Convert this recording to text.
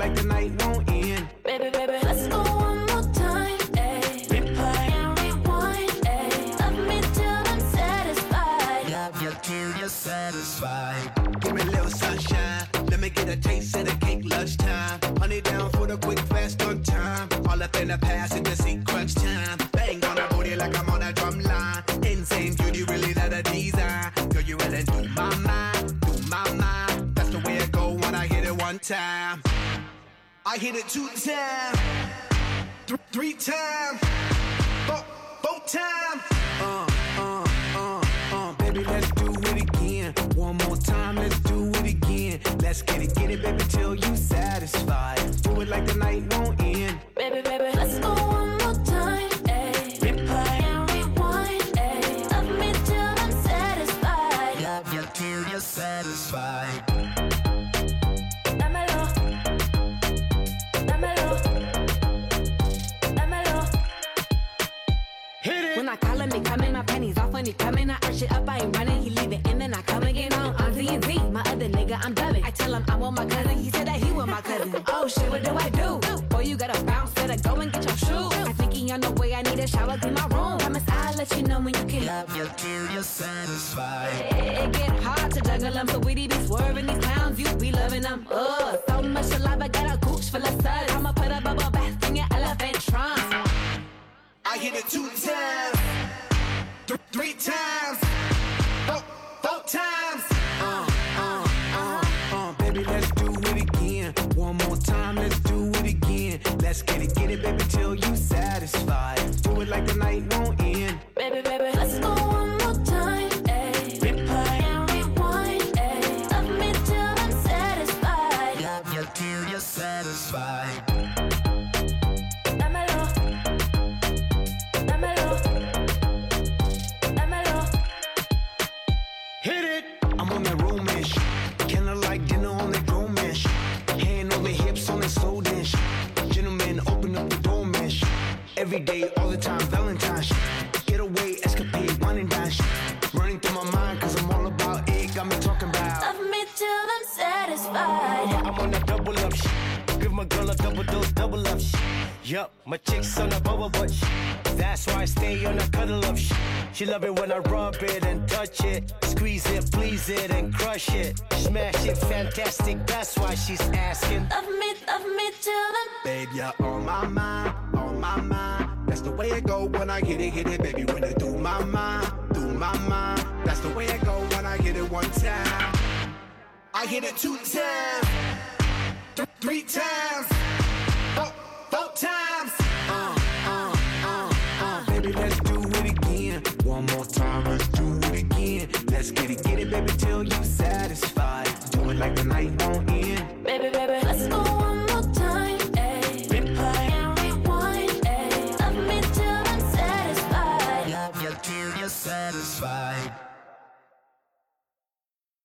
like the night won't end. Baby, baby, let's go one more time, ayy. Replay and rewind, ayy. Love me till I'm satisfied. Love you till you're satisfied. Give me a little sunshine. Let me get a taste of the cake lunchtime. Honey down for the quick, fast on time. All up in the past in the seat crunch time. Bang on the booty like I'm on a drum line. Insane beauty, really that a design. Girl, you really do my mind, do my mind. That's the way it go when I hit it one time. I hit it 2 times, 3 times, 4 times. Baby, let's do it again. One more time, let's do it again. Let's get it, baby, till you satisfied. Do it like the night won't end. Baby, baby, let's go one more time, ayy. Replay and rewind, ayy. Love me till I'm satisfied. Love you till you're satisfied. Dámelo, dámelo, dámelo. Hit it. When I call him, he coming, my panties off when he coming. I arch it up, I ain't running, he leave it, and then I come again on Z&Z. My other nigga, I'm dubbing. I tell him I want my cousin, he said that he want my cousin. Oh shit, what do I do? Boy, you gotta bounce, better go and get your shoes. I think he on the way, I need a shower, clean my room. Promise I'll let you know when you can. Love you till you're satisfied. It get hard to juggle them, so we be swerving these clowns, you be loving them. So much saliva, got a gooch full of suds. I'ma put a bubble bath in your elephant trunk. I hit it 2 times, 3 times, 4 times. Baby, let's do it again. One more time, let's do it again. Let's get it, baby, till you satisfied. Do it like the night won't end. Baby, baby, let's go one more time, ayy. Replay and rewind, ayy. Love me till I'm satisfied. Love you till you're satisfied. Dámelo, dámelo, dámelo. Hit it. I'm on that room-ish. Kinda like dinner on that dome-ish. Hand on the hips on that slow dish. Gentlemen, open up the door-ish. Every day, all the time, Valentine's. Get away, escapade, wine and dine. Running through my mind, cause I'm all about it. Got me talking about Love me till I'm satisfied. I'm on that double up shit. Give my girl a double dose, double up shit. Yup, my chick's on a bubble butt shit. That's why I stay on a cuddle up shit. She love it when I rub it and touch it. Squeeze it, please it, and crush it. Smash it, fantastic, that's why she's asking. Love me till then. babe, you're on my mind, on my mind. That's the way it go when I hit it, baby. When it do my mind, do my mind. That's the way it go when I hit it one time. I hit it 2 times, 3 times, 4 times. Baby, let's do it again. One more time, let's do it again. Let's get it, baby, till you satisfied. Do it like the night won't end. Baby, baby,